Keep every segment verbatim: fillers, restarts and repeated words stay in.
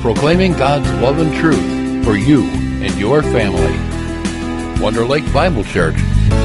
proclaiming God's love and truth for you and your family. Wonder Lake Bible Church.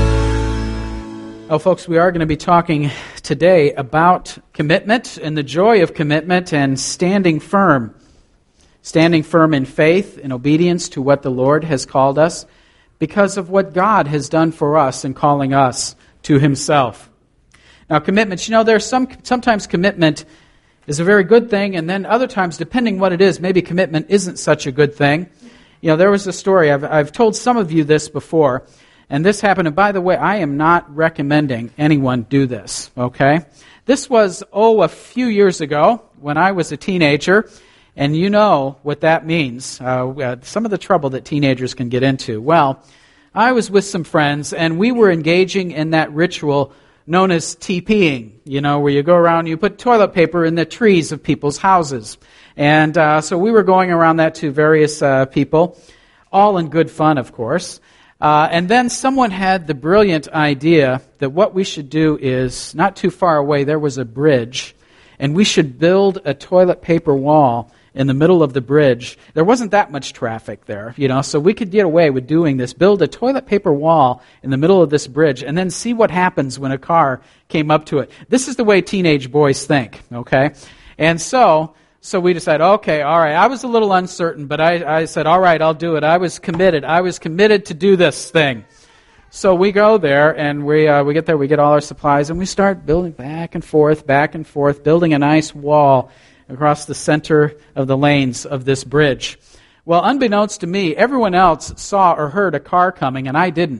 Oh, folks, we are going to be talking today about commitment and the joy of commitment and standing firm. Standing firm in faith and obedience to what the Lord has called us because of what God has done for us in calling us to Himself. Now, commitments, you know, there's some sometimes commitment is a very good thing, and then other times, depending what it is, maybe commitment isn't such a good thing. You know, there was a story, I've, I've told some of you this before, and this happened, and by the way, I am not recommending anyone do this, okay? This was, oh, a few years ago when I was a teenager, and you know what that means, uh, some of the trouble that teenagers can get into. Well, I was with some friends, and we were engaging in that ritual known as TPing, you know, where you go around and you put toilet paper in the trees of people's houses. And uh, so we were going around that to various uh, people, all in good fun, of course. Uh, and then someone had the brilliant idea that what we should do is, not too far away, there was a bridge, and we should build a toilet paper wall in the middle of the bridge. There wasn't that much traffic there, you know, so we could get away with doing this. Build a toilet paper wall in the middle of this bridge and then see what happens when a car came up to it. This is the way teenage boys think, okay? And so, so we decided, okay, all right. I was a little uncertain, but I, I said, all right, I'll do it. I was committed. I was committed to do this thing. So we go there, and we uh, we get there, we get all our supplies, and we start building back and forth, back and forth, building a nice wall across the center of the lanes of this bridge. Well, unbeknownst to me, everyone else saw or heard a car coming, and I didn't.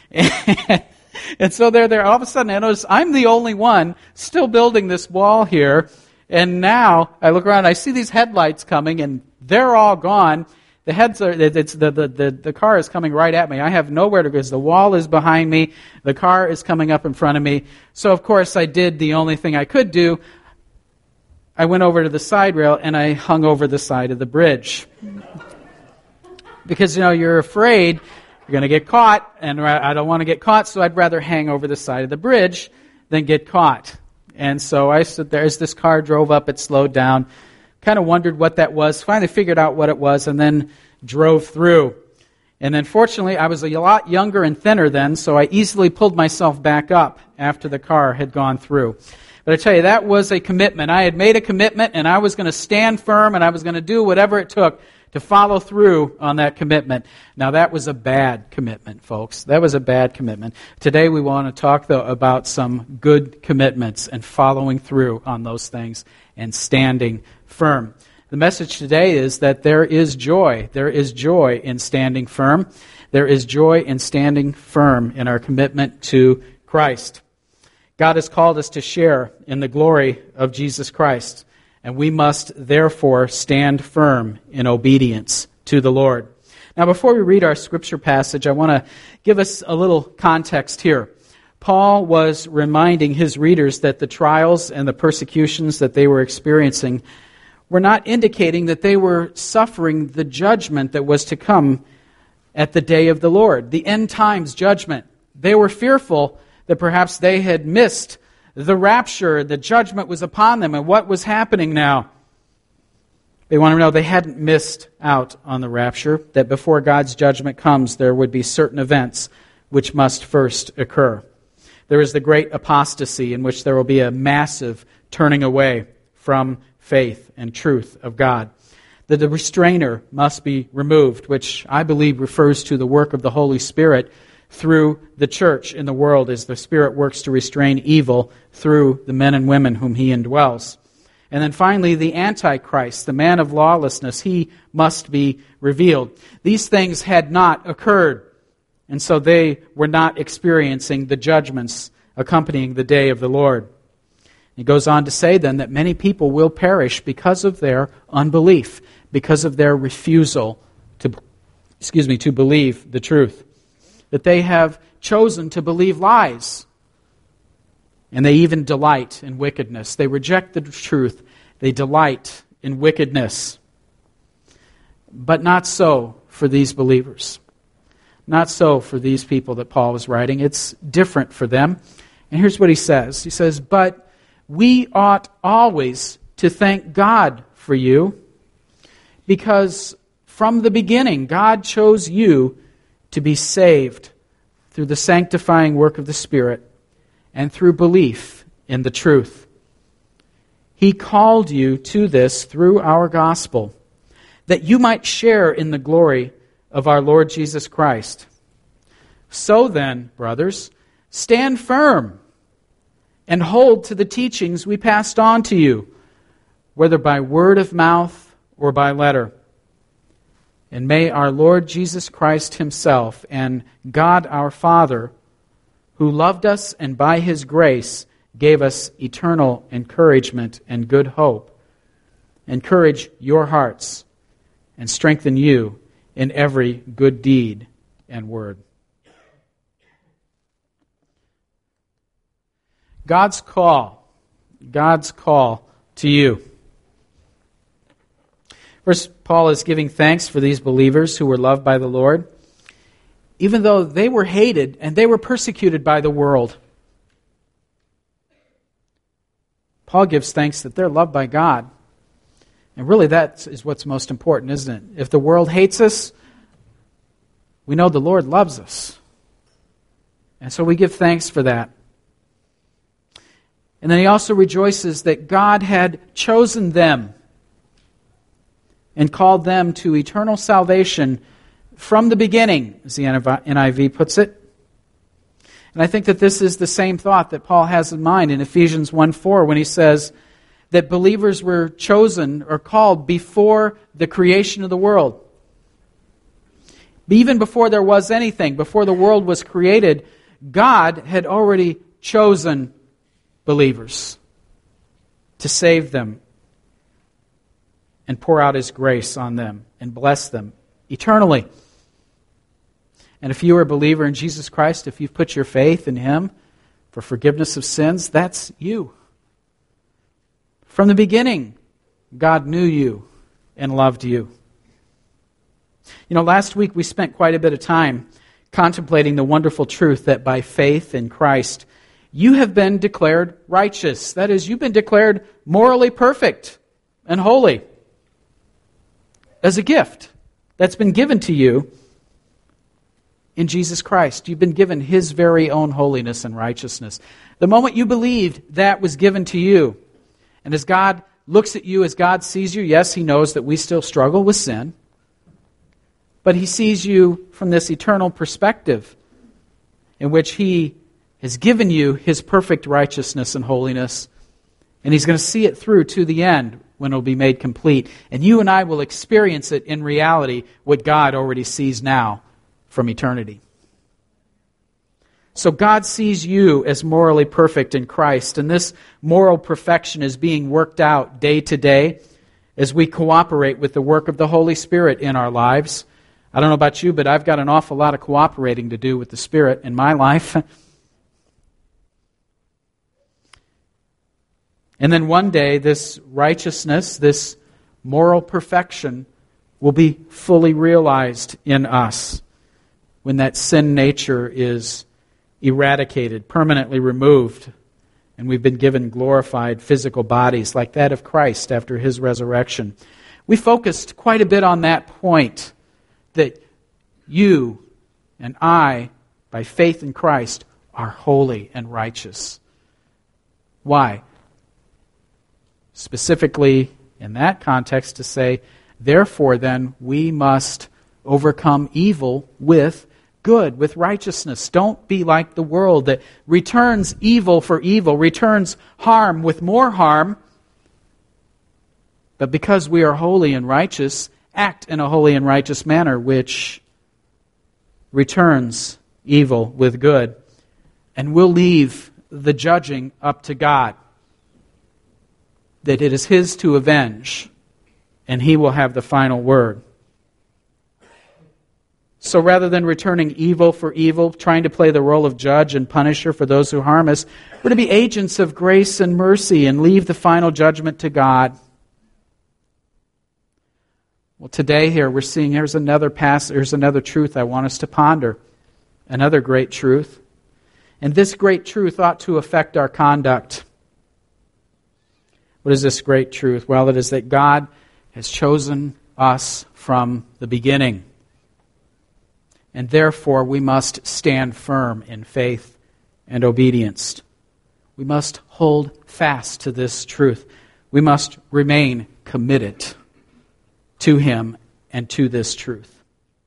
And so they're there. All of a sudden, I notice I'm the only one still building this wall here. And now I look around, I see these headlights coming, and they're all gone. The heads are, it's the, the, the, the car is coming right at me. I have nowhere to go because the wall is behind me. The car is coming up in front of me. So, of course, I did the only thing I could do. I went over to the side rail and I hung over the side of the bridge. Because, you know, you're afraid you're going to get caught, and I don't want to get caught, so I'd rather hang over the side of the bridge than get caught. And so I stood there as this car drove up, it slowed down, kind of wondered what that was, finally figured out what it was, and then drove through. And then fortunately, I was a lot younger and thinner then, so I easily pulled myself back up after the car had gone through. But I tell you, that was a commitment. I had made a commitment, and I was going to stand firm, and I was going to do whatever it took to follow through on that commitment. Now, that was a bad commitment, folks. That was a bad commitment. Today, we want to talk, though, about some good commitments and following through on those things and standing firm. The message today is that there is joy. There is joy in standing firm. There is joy in standing firm in our commitment to Christ. God has called us to share in the glory of Jesus Christ, and we must therefore stand firm in obedience to the Lord. Now, before we read our scripture passage, I want to give us a little context here. Paul was reminding his readers that the trials and the persecutions that they were experiencing were not indicating that they were suffering the judgment that was to come at the day of the Lord, the end times judgment. They were fearful that perhaps they had missed the rapture, the judgment was upon them, and what was happening now. They want to know they hadn't missed out on the rapture, that before God's judgment comes, there would be certain events which must first occur. There is the great apostasy in which there will be a massive turning away from faith and truth of God. That the restrainer must be removed, which I believe refers to the work of the Holy Spirit through the church in the world as the Spirit works to restrain evil through the men and women whom He indwells. And then finally, the Antichrist, the man of lawlessness, he must be revealed. These things had not occurred, and so they were not experiencing the judgments accompanying the day of the Lord. He goes on to say then that many people will perish because of their unbelief, because of their refusal to, excuse me, to believe the truth. That they have chosen to believe lies. And they even delight in wickedness. They reject the truth. They delight in wickedness. But not so for these believers. Not so for these people that Paul was writing. It's different for them. And here's what he says. He says, "But we ought always to thank God for you, because from the beginning, God chose you to be saved through the sanctifying work of the Spirit and through belief in the truth. He called you to this through our gospel, that you might share in the glory of our Lord Jesus Christ. So then, brothers, stand firm and hold to the teachings we passed on to you, whether by word of mouth or by letter. And may our Lord Jesus Christ Himself and God our Father, who loved us and by His grace gave us eternal encouragement and good hope, encourage your hearts and strengthen you in every good deed and word. God's call, God's call to you. First, Paul is giving thanks for these believers who were loved by the Lord, even though they were hated and they were persecuted by the world. Paul gives thanks that they're loved by God. And really that is what's most important, isn't it? If the world hates us, we know the Lord loves us. And so we give thanks for that. And then he also rejoices that God had chosen them and called them to eternal salvation from the beginning, as the N I V puts it. And I think that this is the same thought that Paul has in mind in Ephesians one four when he says that believers were chosen or called before the creation of the world. Even before there was anything, before the world was created, God had already chosen believers to save them and pour out His grace on them and bless them eternally. And if you are a believer in Jesus Christ, if you've put your faith in Him for forgiveness of sins, that's you. From the beginning, God knew you and loved you. You know, last week we spent quite a bit of time contemplating the wonderful truth that by faith in Christ, you have been declared righteous. That is, you've been declared morally perfect and holy as a gift that's been given to you in Jesus Christ. You've been given His very own holiness and righteousness. The moment you believed, that was given to you. And as God looks at you, as God sees you, yes, He knows that we still struggle with sin, but He sees you from this eternal perspective in which He has given you His perfect righteousness and holiness, and He's going to see it through to the end when it will be made complete. And you and I will experience it in reality, what God already sees now from eternity. So God sees you as morally perfect in Christ, and this moral perfection is being worked out day to day as we cooperate with the work of the Holy Spirit in our lives. I don't know about you, but I've got an awful lot of cooperating to do with the Spirit in my life. And then one day, this righteousness, this moral perfection, will be fully realized in us when that sin nature is eradicated, permanently removed, and we've been given glorified physical bodies like that of Christ after His resurrection. We focused quite a bit on that point, that you and I, by faith in Christ, are holy and righteous. Why? Specifically, in that context, to say, therefore then, we must overcome evil with good, with righteousness. Don't be like the world that returns evil for evil, returns harm with more harm. But because we are holy and righteous, act in a holy and righteous manner, which returns evil with good. And we'll leave the judging up to God, that it is His to avenge, and He will have the final word. So rather than returning evil for evil, trying to play the role of judge and punisher for those who harm us, we're to be agents of grace and mercy and leave the final judgment to God. Well, today here we're seeing here's another pass, here's another truth I want us to ponder. Another great truth. And this great truth ought to affect our conduct. What is this great truth? Well, it is that God has chosen us from the beginning. And therefore, we must stand firm in faith and obedience. We must hold fast to this truth. We must remain committed to Him and to this truth.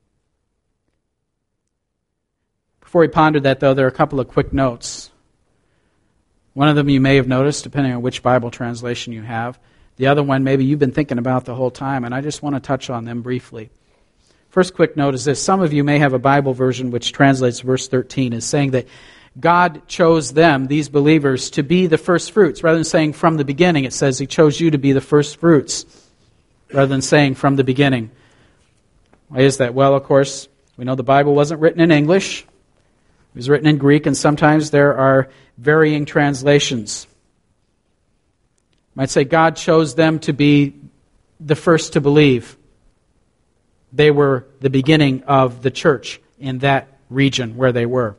Before we ponder that, though, there are a couple of quick notes. One of them you may have noticed, depending on which Bible translation you have. The other one, maybe you've been thinking about the whole time, and I just want to touch on them briefly. First quick note is this. Some of you may have a Bible version which translates verse thirteen as saying that God chose them, these believers, to be the first fruits. Rather than saying from the beginning, it says He chose you to be the first fruits, rather than saying from the beginning. Why is that? Well, of course, we know the Bible wasn't written in English. It was written in Greek, and sometimes there are varying translations. You might say God chose them to be the first to believe. They were the beginning of the church in that region where they were.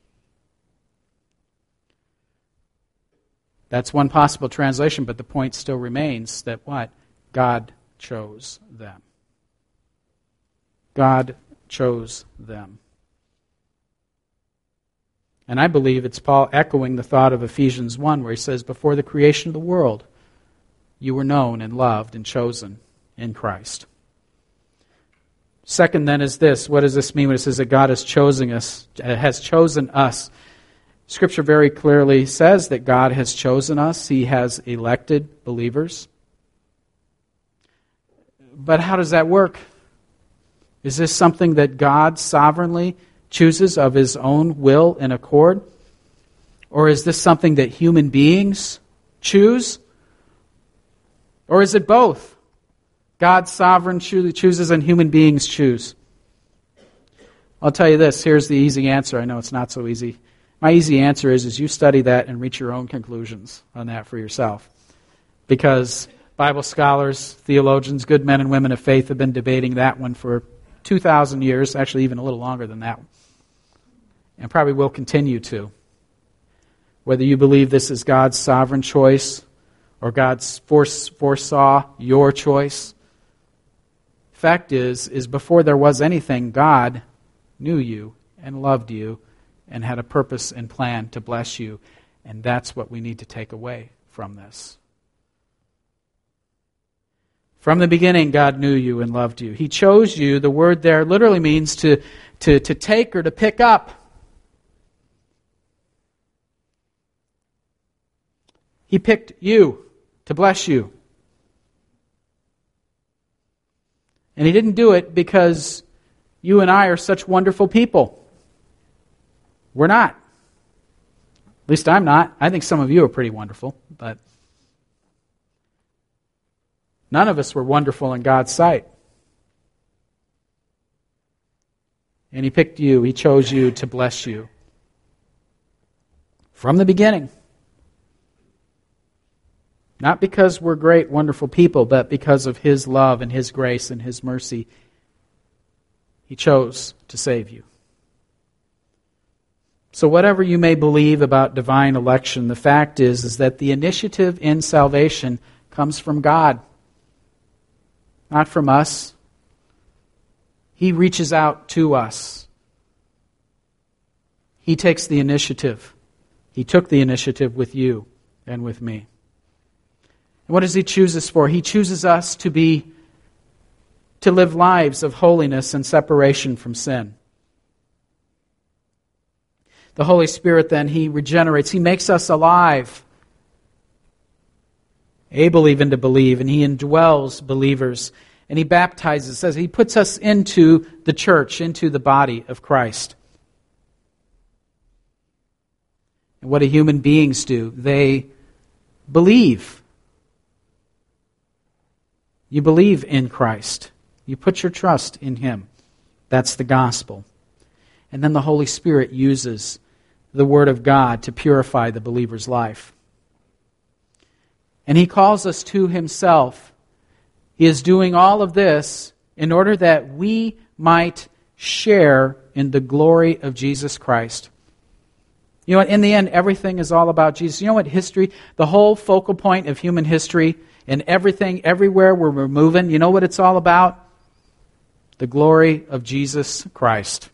That's one possible translation, but the point still remains that what? God chose them. God chose them. And I believe it's Paul echoing the thought of Ephesians one, where he says, before the creation of the world, you were known and loved and chosen in Christ. Second, then, is this. What does this mean when it says that God has chosen us? Has chosen us? Scripture very clearly says that God has chosen us. He has elected believers. But how does that work? Is this something that God sovereignly chooses of His own will and accord? Or is this something that human beings choose? Or is it both? God sovereign chooses and human beings choose. I'll tell you this, here's the easy answer. I know it's not so easy. My easy answer is, is you study that and reach your own conclusions on that for yourself. Because Bible scholars, theologians, good men and women of faith have been debating that one for two thousand years, actually even a little longer than that one. And probably will continue to. Whether you believe this is God's sovereign choice or God foresaw your choice. Fact is, is before there was anything, God knew you and loved you and had a purpose and plan to bless you. And that's what we need to take away from this. From the beginning, God knew you and loved you. He chose you. The word there literally means to, to, to take or to pick up. He picked you to bless you. And He didn't do it because you and I are such wonderful people. We're not. At least I'm not. I think some of you are pretty wonderful, but none of us were wonderful in God's sight. And He picked you. He chose you to bless you. From the beginning. Not because we're great, wonderful people, but because of His love and His grace and His mercy. He chose to save you. So whatever you may believe about divine election, the fact is, is that the initiative in salvation comes from God, not from us. He reaches out to us. He takes the initiative. He took the initiative with you and with me. And what does He choose us for? He chooses us to be, to live lives of holiness and separation from sin. The Holy Spirit then, He regenerates. He makes us alive, able even to believe, and He indwells believers. And He baptizes, says He puts us into the church, into the body of Christ. And what do human beings do? They believe. You believe in Christ. You put your trust in Him. That's the gospel. And then the Holy Spirit uses the Word of God to purify the believer's life. And He calls us to Himself. He is doing all of this in order that we might share in the glory of Jesus Christ. You know what? In the end, everything is all about Jesus. You know what history, the whole focal point of human history and everything, everywhere we're moving, you know what it's all about? The glory of Jesus Christ.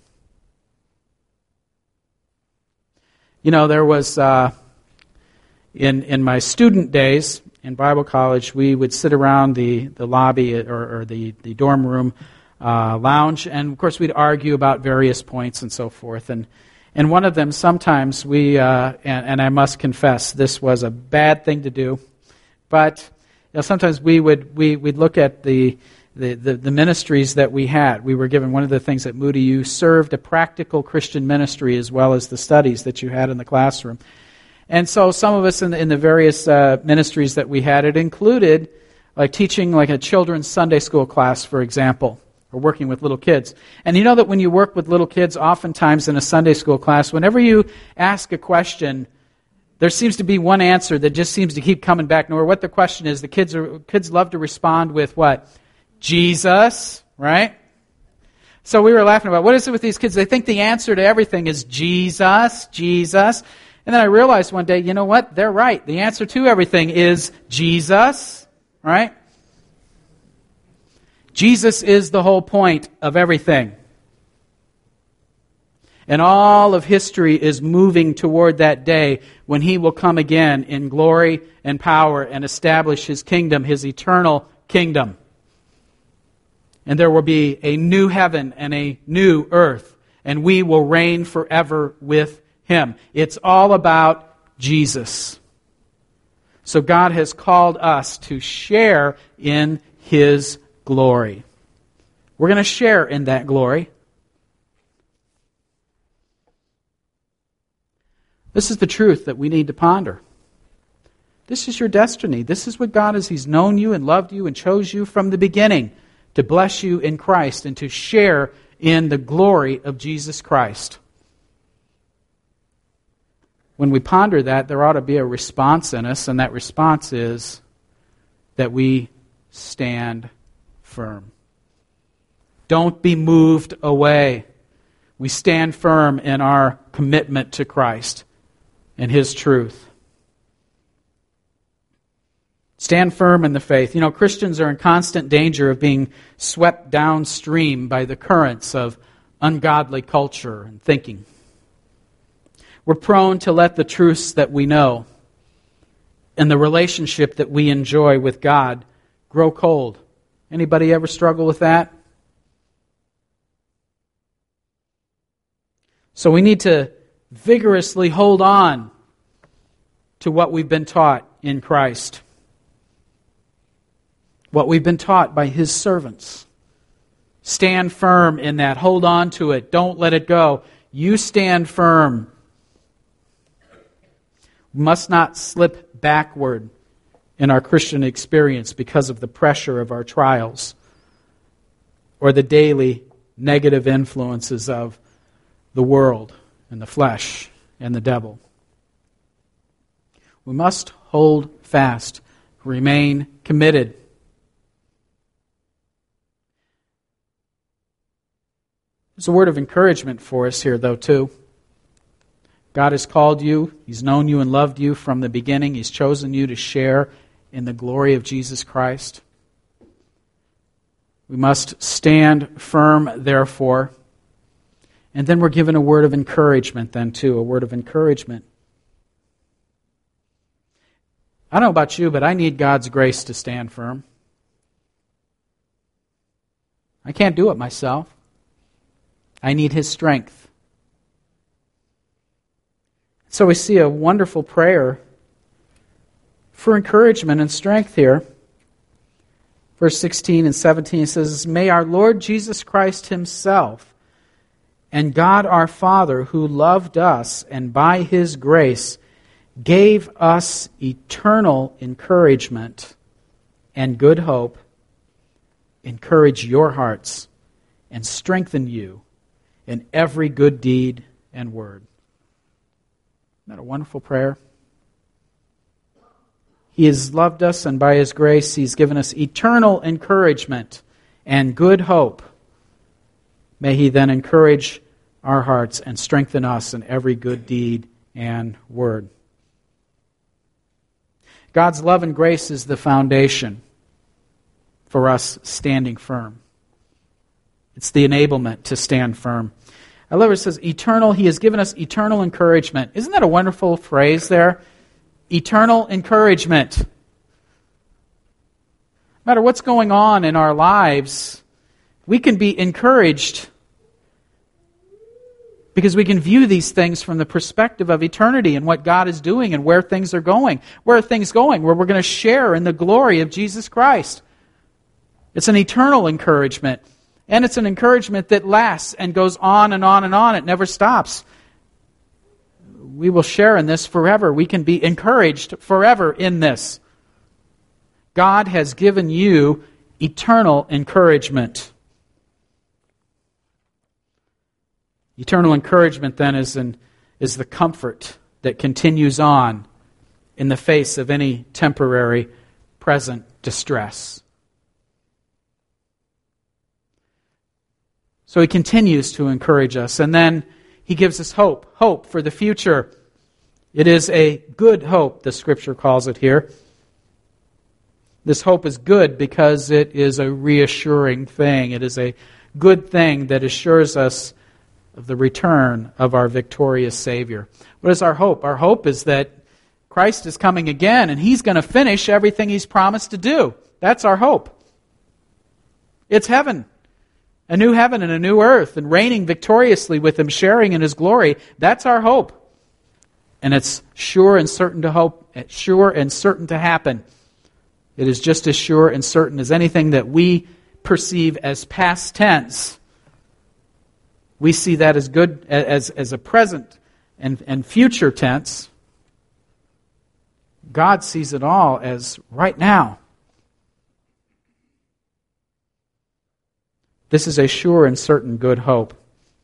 You know, there was, uh, in in my student days in Bible college, we would sit around the, the lobby or, or the, the dorm room uh, lounge, and of course we'd argue about various points and so forth. And and one of them, sometimes we, uh, and, and I must confess, this was a bad thing to do, but you know, sometimes we would we we'd look at the The, the, the ministries that we had. We were given one of the things at Moody, you served a practical Christian ministry as well as the studies that you had in the classroom. And so some of us in the, in the various uh, ministries that we had, it included like teaching like a children's Sunday school class, for example, or working with little kids. And you know that when you work with little kids, oftentimes in a Sunday school class, whenever you ask a question, there seems to be one answer that just seems to keep coming back. No matter what the question is, the kids are kids love to respond with what? Jesus, right? So we were laughing about, what is it with these kids? They think the answer to everything is Jesus, Jesus. And then I realized one day, you know what? They're right. The answer to everything is Jesus, right? Jesus is the whole point of everything. And all of history is moving toward that day when He will come again in glory and power and establish His kingdom, His eternal kingdom. And there will be a new heaven and a new earth, and we will reign forever with Him. It's all about Jesus. So God has called us to share in His glory. We're going to share in that glory. This is the truth that we need to ponder. This is your destiny. This is what God is. He's known you and loved you and chose you from the beginning to bless you in Christ and to share in the glory of Jesus Christ. When we ponder that, there ought to be a response in us, and that response is that we stand firm. Don't be moved away. We stand firm in our commitment to Christ and His truth. Stand firm in the faith. You know, Christians are in constant danger of being swept downstream by the currents of ungodly culture and thinking. We're prone to let the truths that we know and the relationship that we enjoy with God grow cold. Anybody ever struggle with that? So we need to vigorously hold on to what we've been taught in Christ. What we've been taught by His servants. Stand firm in that. Hold on to it. Don't let it go. You stand firm. We must not slip backward in our Christian experience because of the pressure of our trials or the daily negative influences of the world and the flesh and the devil. We must hold fast, remain committed. There's a word of encouragement for us here, though, too. God has called you. He's known you and loved you from the beginning. He's chosen you to share in the glory of Jesus Christ. We must stand firm, therefore. And then we're given a word of encouragement, then, too, a word of encouragement. I don't know about you, but I need God's grace to stand firm. I can't do it myself. I need His strength. So we see a wonderful prayer for encouragement and strength here. Verse sixteen and seventeen says, "May our Lord Jesus Christ Himself and God our Father, who loved us and by His grace gave us eternal encouragement and good hope, encourage your hearts and strengthen you in every good deed and word." Isn't that a wonderful prayer? He has loved us, and by His grace He's given us eternal encouragement and good hope. May He then encourage our hearts and strengthen us in every good deed and word. God's love and grace is the foundation for us standing firm. It's the enablement to stand firm. I love it. It says, eternal, He has given us eternal encouragement. Isn't that a wonderful phrase there? Eternal encouragement. No matter what's going on in our lives, we can be encouraged because we can view these things from the perspective of eternity and what God is doing and where things are going. Where are things going? Where we're going to share in the glory of Jesus Christ. It's an eternal encouragement. And it's an encouragement that lasts and goes on and on and on. It never stops. We will share in this forever. We can be encouraged forever in this. God has given you eternal encouragement. Eternal encouragement then is, an, is the comfort that continues on in the face of any temporary present distress. So He continues to encourage us. And then He gives us hope. Hope for the future. It is a good hope, the Scripture calls it here. This hope is good because it is a reassuring thing. It is a good thing that assures us of the return of our victorious Savior. What is our hope? Our hope is that Christ is coming again and He's going to finish everything He's promised to do. That's our hope. It's heaven. A new heaven and a new earth, and reigning victoriously with Him, sharing in His glory. That's our hope. And it's sure and certain to hope, sure and certain to happen. It is just as sure and certain as anything that we perceive as past tense. We see that as good as, as a present and, and future tense. God sees it all as right now. This is a sure and certain good hope.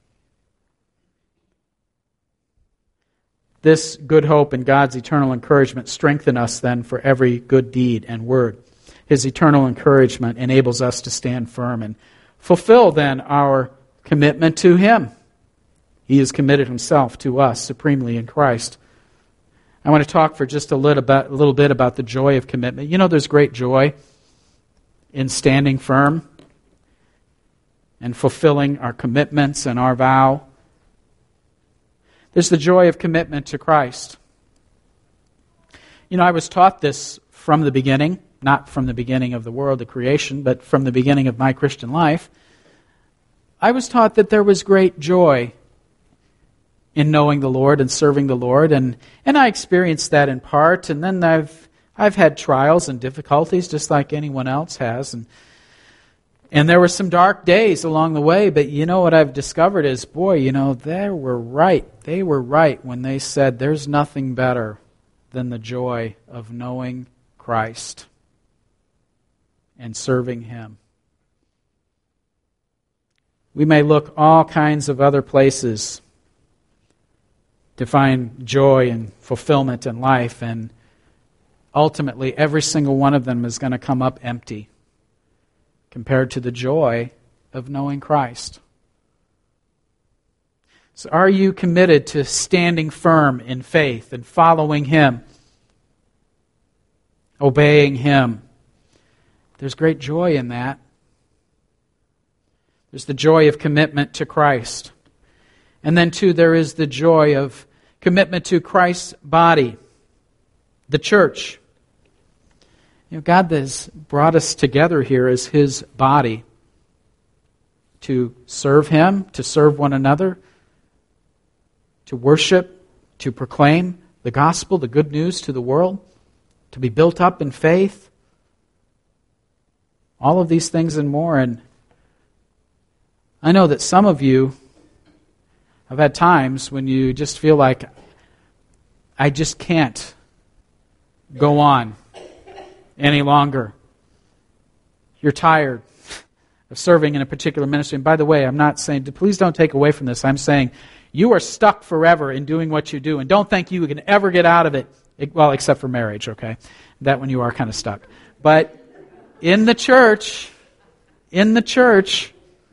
This good hope and God's eternal encouragement strengthen us then for every good deed and word. His eternal encouragement enables us to stand firm and fulfill then our commitment to Him. He has committed Himself to us supremely in Christ. I want to talk for just a little bit, a little bit about the joy of commitment. You know, there's great joy in standing firm and fulfilling our commitments and our vow. There's the joy of commitment to Christ. You know, I was taught this from the beginning, not from the beginning of the world, the creation, but from the beginning of my Christian life. I was taught that there was great joy in knowing the Lord and serving the Lord, and, and I experienced that in part, and then I've I've had trials and difficulties just like anyone else has, and And there were some dark days along the way, but you know what I've discovered is, boy, you know, they were right. They were right when they said there's nothing better than the joy of knowing Christ and serving Him. We may look all kinds of other places to find joy and fulfillment in life, and ultimately every single one of them is going to come up empty compared to the joy of knowing Christ. So are you committed to standing firm in faith and following Him, obeying Him? There's great joy in that. There's the joy of commitment to Christ. And then too, there is the joy of commitment to Christ's body, the church. You know, God has brought us together here as His body to serve Him, to serve one another, to worship, to proclaim the gospel, the good news to the world, to be built up in faith. All of these things and more. And I know that some of you have had times when you just feel like, I just can't go on any longer. You're tired of serving in a particular ministry. And by the way, I'm not saying, please don't take away from this. I'm saying you are stuck forever in doing what you do, and don't think you can ever get out of it. Well, except for marriage, okay? That one you are kind of stuck. But in the church, in the church,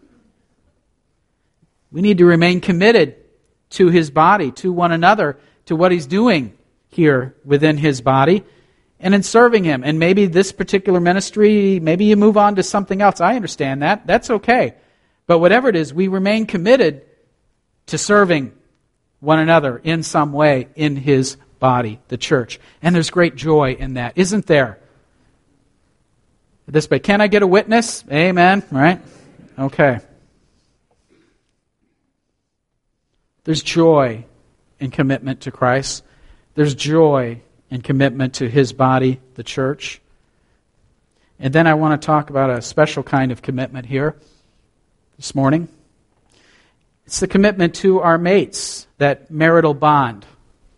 we need to remain committed to His body, to one another, to what He's doing here within His body. and in serving Him. And maybe this particular ministry, maybe you move on to something else. I understand that. That's okay. But whatever it is, we remain committed to serving one another in some way in His body, the church. And there's great joy in that, isn't there? This way, can I get a witness? Amen, right? Okay. There's joy in commitment to Christ. There's joy in commitment to His body, the church. And then I want to talk about a special kind of commitment here this morning. It's the commitment to our mates, that marital bond.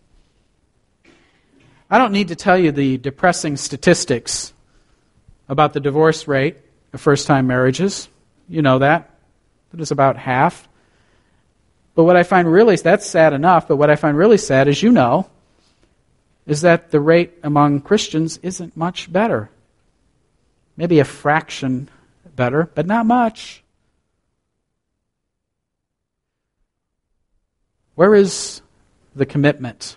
I don't need to tell you the depressing statistics about the divorce rate of first-time marriages. You know that. It is about half. But what I find really, that's sad enough, but what I find really sad, as you know, is that the rate among Christians isn't much better. Maybe a fraction better, but not much. Where is the commitment?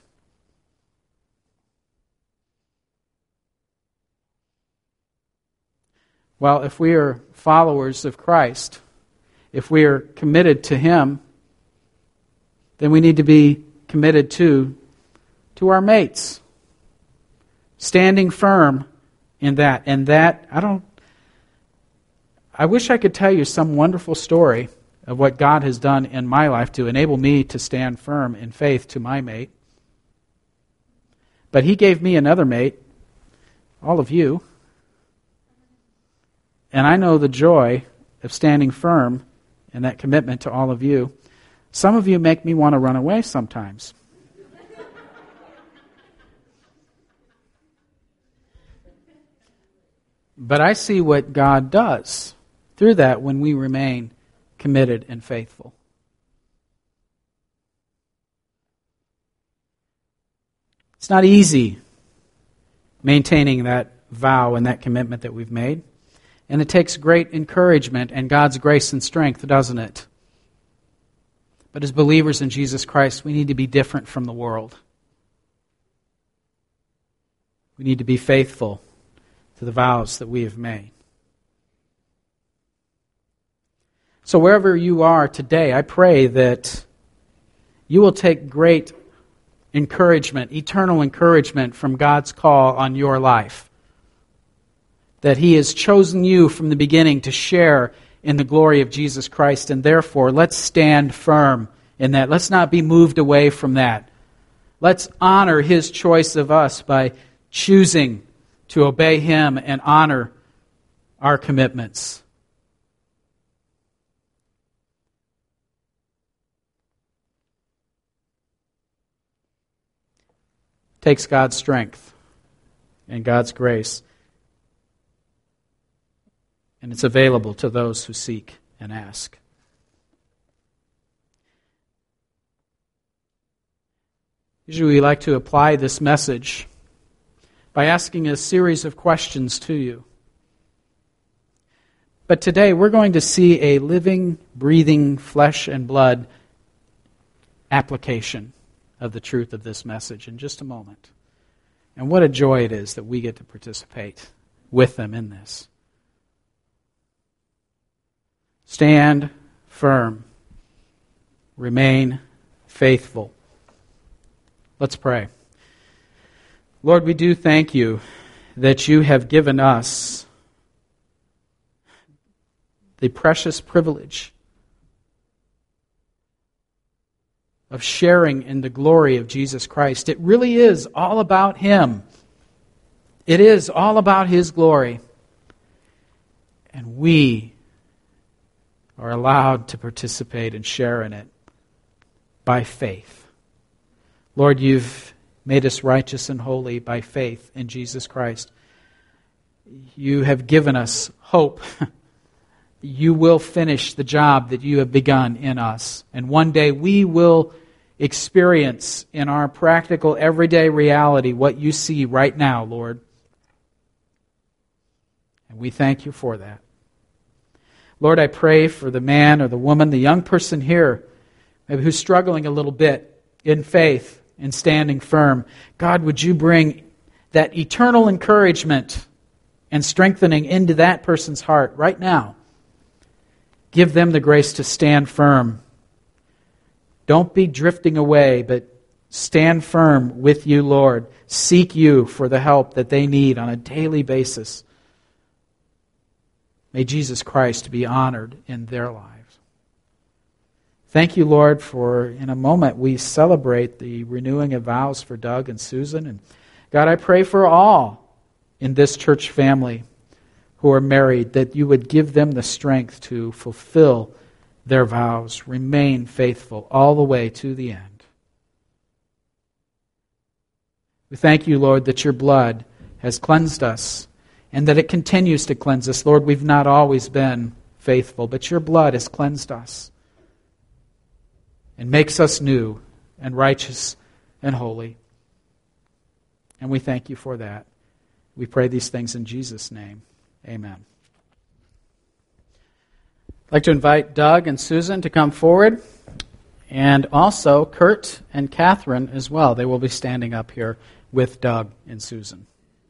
Well, if we are followers of Christ, if we are committed to Him, then we need to be committed to, to our mates. Standing firm in that. And that, I don't, I wish I could tell you some wonderful story of what God has done in my life to enable me to stand firm in faith to my mate. But He gave me another mate, all of you. And I know the joy of standing firm in that commitment to all of you. Some of you make me want to run away sometimes. But I see what God does through that when we remain committed and faithful. It's not easy maintaining that vow and that commitment that we've made. And it takes great encouragement and God's grace and strength, doesn't it? But as believers in Jesus Christ, we need to be different from the world. We need to be faithful to the vows that we have made. So wherever you are today, I pray that you will take great encouragement, eternal encouragement from God's call on your life. That He has chosen you from the beginning to share in the glory of Jesus Christ, and therefore let's stand firm in that. Let's not be moved away from that. Let's honor His choice of us by choosing to obey Him and honor our commitments. It takes God's strength and God's grace. And it's available to those who seek and ask. Usually we like to apply this message by asking a series of questions to you. But today we're going to see a living, breathing, flesh and blood application of the truth of this message in just a moment. And what a joy it is that we get to participate with them in this. Stand firm. Remain faithful. Let's pray. Lord, we do thank You that You have given us the precious privilege of sharing in the glory of Jesus Christ. It really is all about Him. It is all about His glory. And we are allowed to participate and share in it by faith. Lord, You've made us righteous and holy by faith in Jesus Christ. You have given us hope. You will finish the job that You have begun in us. And one day we will experience in our practical, everyday reality what You see right now, Lord. And we thank You for that. Lord, I pray for the man or the woman, the young person here, maybe who's struggling a little bit in faith and standing firm. God, would You bring that eternal encouragement and strengthening into that person's heart right now. Give them the grace to stand firm. Don't be drifting away, but stand firm with you, Lord. Seek you for the help that they need on a daily basis. May Jesus Christ be honored in their lives. Thank you, Lord, for in a moment we celebrate the renewing of vows for Doug and Susan. And God, I pray for all in this church family who are married, that you would give them the strength to fulfill their vows, remain faithful all the way to the end. We thank you, Lord, that your blood has cleansed us and that it continues to cleanse us. Lord, we've not always been faithful, but your blood has cleansed us and makes us new and righteous and holy. And we thank you for that. We pray these things in Jesus' name. Amen. I'd like to invite Doug and Susan to come forward, and also Kurt and Catherine as well. They will be standing up here with Doug and Susan.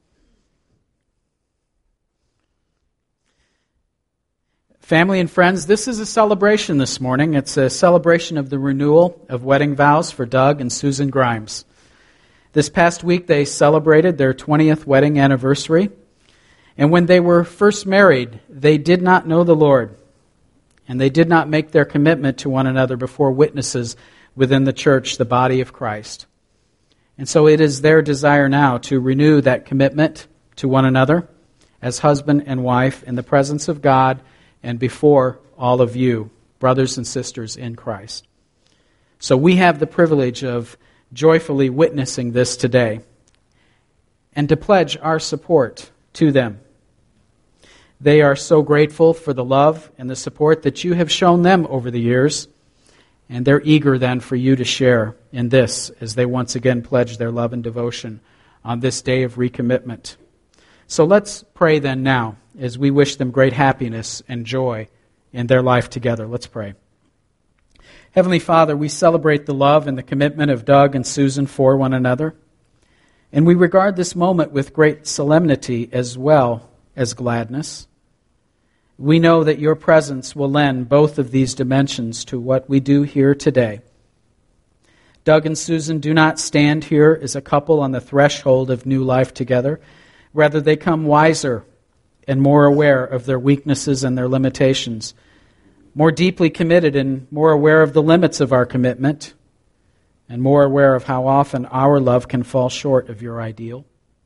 Family and friends, this is a celebration this morning. It's a celebration of the renewal of wedding vows for Doug and Susan Grimes. This past week they celebrated their twentieth wedding anniversary. And when they were first married, they did not know the Lord. And they did not make their commitment to one another before witnesses within the church, the body of Christ. And so it is their desire now to renew that commitment to one another as husband and wife in the presence of God and before all of you, brothers and sisters in Christ. So we have the privilege of joyfully witnessing this today and to pledge our support to them. They are so grateful for the love and the support that you have shown them over the years, and they're eager then for you to share in this as they once again pledge their love and devotion on this day of recommitment. So let's pray then now as we wish them great happiness and joy in their life together. Let's pray. Heavenly Father, we celebrate the love and the commitment of Doug and Susan for one another. And we regard this moment with great solemnity as well as gladness. We know that your presence will lend both of these dimensions to what we do here today. Doug and Susan do not stand here as a couple on the threshold of new life together. Rather, they come wiser and more aware of their weaknesses and their limitations, more deeply committed and more aware of the limits of our commitment, and more aware of how often our love can fall short of your ideal.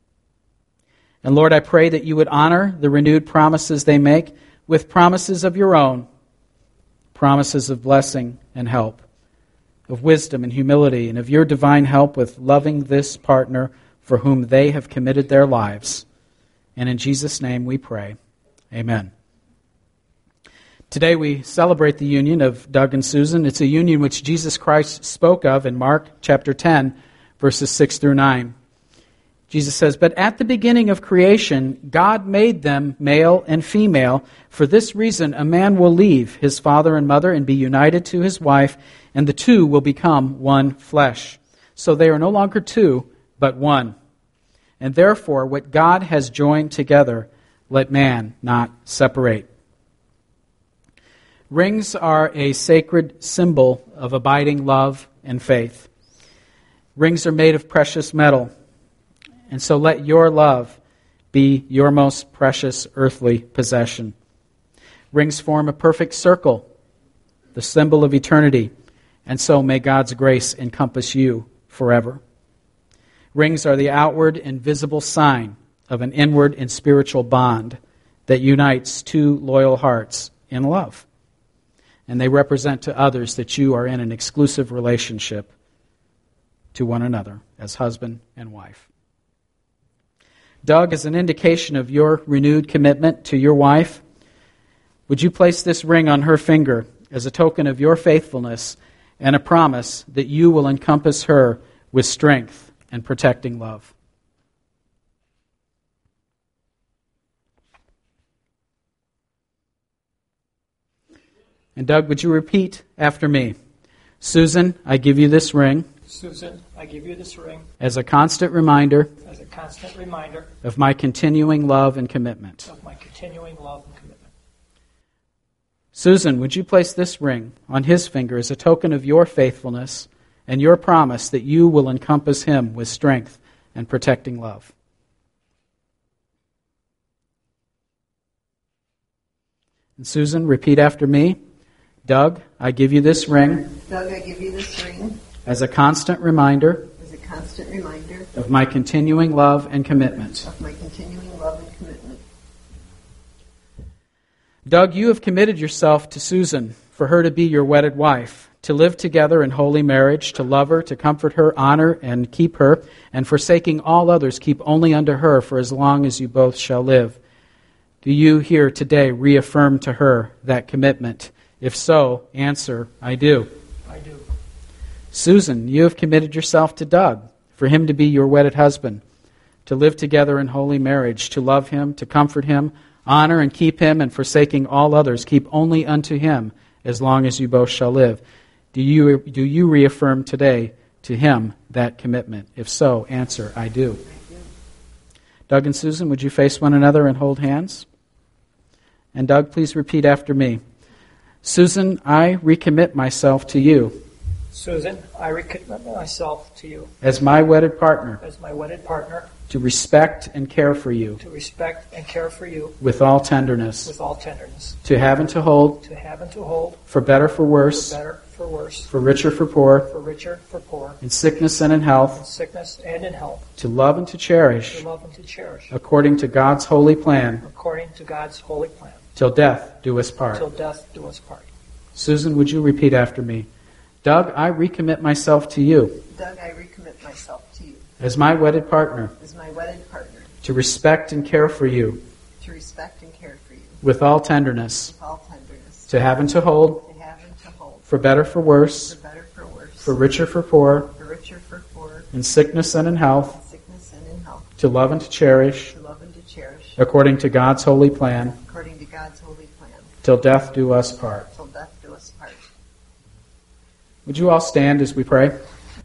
And Lord, I pray that you would honor the renewed promises they make with promises of your own, promises of blessing and help, of wisdom and humility, and of your divine help with loving this partner for whom they have committed their lives. And in Jesus' name we pray. Amen. Today we celebrate the union of Doug and Susan. It's a union which Jesus Christ spoke of in Mark chapter ten, verses six through nine. Jesus says, "But at the beginning of creation, God made them male and female. For this reason, a man will leave his father and mother and be united to his wife, and the two will become one flesh. So they are no longer two, but one. And therefore, what God has joined together, let man not separate." Rings are a sacred symbol of abiding love and faith. Rings are made of precious metal. And so let your love be your most precious earthly possession. Rings form a perfect circle, the symbol of eternity. And so may God's grace encompass you forever. Rings are the outward and visible sign of an inward and spiritual bond that unites two loyal hearts in love. And they represent to others that you are in an exclusive relationship to one another as husband and wife. Doug, as an indication of your renewed commitment to your wife, would you place this ring on her finger as a token of your faithfulness and a promise that you will encompass her with strength and protecting love? And Doug, would you repeat after me? Susan, I give you this ring. Susan, I give you this ring as a constant reminder as a constant reminder of my continuing love and commitment. of my continuing love and commitment. Susan, would you place this ring on his finger as a token of your faithfulness and your promise that you will encompass him with strength and protecting love? And Susan, repeat after me. Doug, I give you this ring Doug, I give you this ring as a constant reminder as a constant reminder of my continuing love and commitment. of my continuing love and commitment. Doug, you have committed yourself to Susan for her to be your wedded wife, to live together in holy marriage, to love her, to comfort her, honor and keep her, and forsaking all others, keep only unto her for as long as you both shall live. Do you here today reaffirm to her that commitment? If so, answer, I do. I do. Susan, you have committed yourself to Doug for him to be your wedded husband, to live together in holy marriage, to love him, to comfort him, honor and keep him, and forsaking all others, keep only unto him as long as you both shall live. Do you, do you reaffirm today to him that commitment? If so, answer, I do. I do. Doug and Susan, would you face one another and hold hands? And Doug, please repeat after me. Susan, I recommit myself to you Susan, I recommit myself to you as my wedded partner, as my wedded partner, to respect and care for you to respect and care for you with all tenderness, with all tenderness, to have and to hold, to have and to hold, for better, for for worse, better, for worse, for richer, for poor, for richer, for poor, in sickness and in in health, sickness and in health, to love and to to cherish, love and to cherish, according to God's holy plan, according to God's holy plan, till death do us part. till death do us part. Susan, would you repeat after me? Doug, I recommit myself to you Doug, I recommit myself to you as my wedded partner, as my wedded partner, to respect and care for you to respect and care for you with all tenderness, with all tenderness, to have and to hold, to have and to hold, for better, for worse, for better, for worse, for richer, for poor, for richer, for poor, in sickness and in health, in sickness and in health, to love and to cherish, to love and to cherish, according to God's holy plan, according to God's holy plan, till death do us part. till death do us part. Would you all stand as we pray?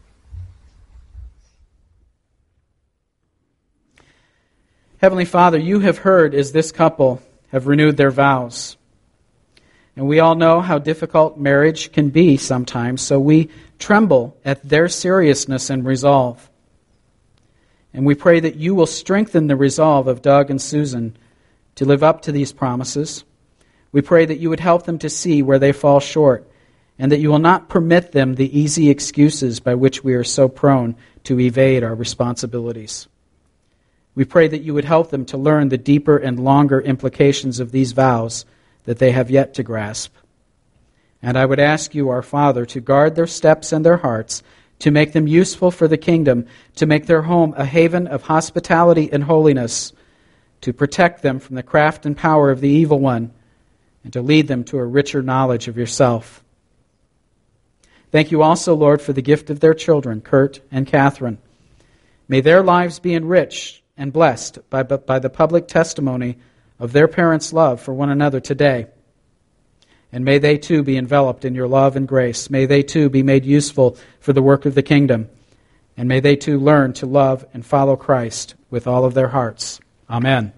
Heavenly Father, you have heard as this couple have renewed their vows. And we all know how difficult marriage can be sometimes, so we tremble at their seriousness and resolve. And we pray that you will strengthen the resolve of Doug and Susan to live up to these promises. We pray that you would help them to see where they fall short, and that you will not permit them the easy excuses by which we are so prone to evade our responsibilities. We pray that you would help them to learn the deeper and longer implications of these vows that they have yet to grasp. And I would ask you, our Father, to guard their steps and their hearts, to make them useful for the kingdom, to make their home a haven of hospitality and holiness, to protect them from the craft and power of the evil one, and to lead them to a richer knowledge of yourself. Thank you also, Lord, for the gift of their children, Kurt and Catherine. May their lives be enriched and blessed by, by the public testimony of their parents' love for one another today. And may they too be enveloped in your love and grace. May they too be made useful for the work of the kingdom. And may they too learn to love and follow Christ with all of their hearts. Amen.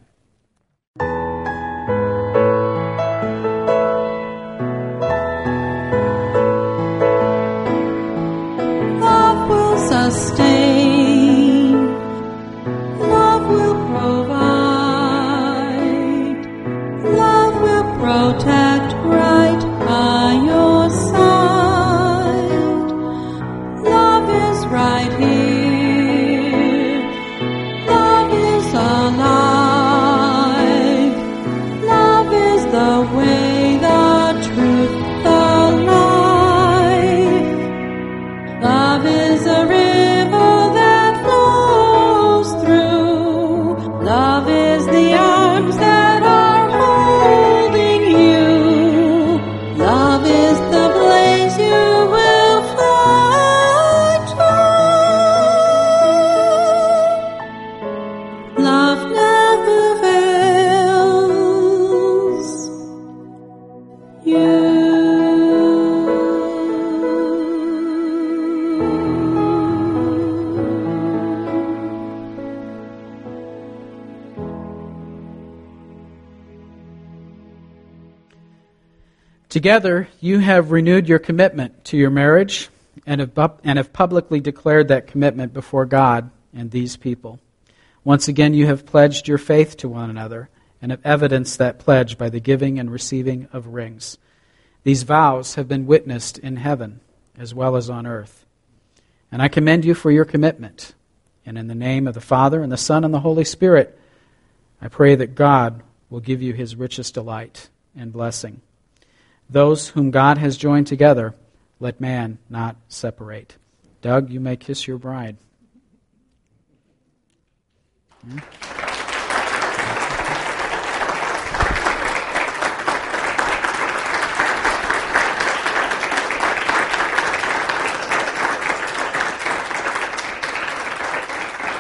Love will sustain. Love will provide. Love will protect right by your side. Love is right here. Love is alive. Together, you have renewed your commitment to your marriage and have, and have publicly declared that commitment before God and these people. Once again, you have pledged your faith to one another and have evidenced that pledge by the giving and receiving of rings. These vows have been witnessed in heaven as well as on earth. And I commend you for your commitment. And in the name of the Father, and the Son, and the Holy Spirit, I pray that God will give you his richest delight and blessing. Those whom God has joined together, let man not separate. Doug, you may kiss your bride. Hmm?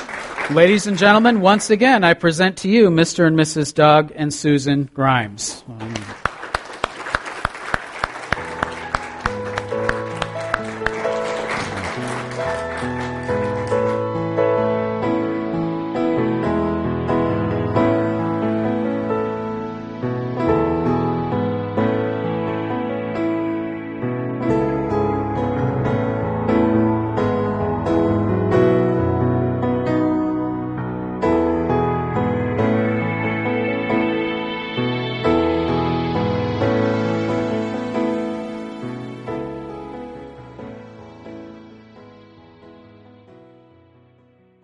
Ladies and gentlemen, once again, I present to you Mister and Missus Doug and Susan Grimes.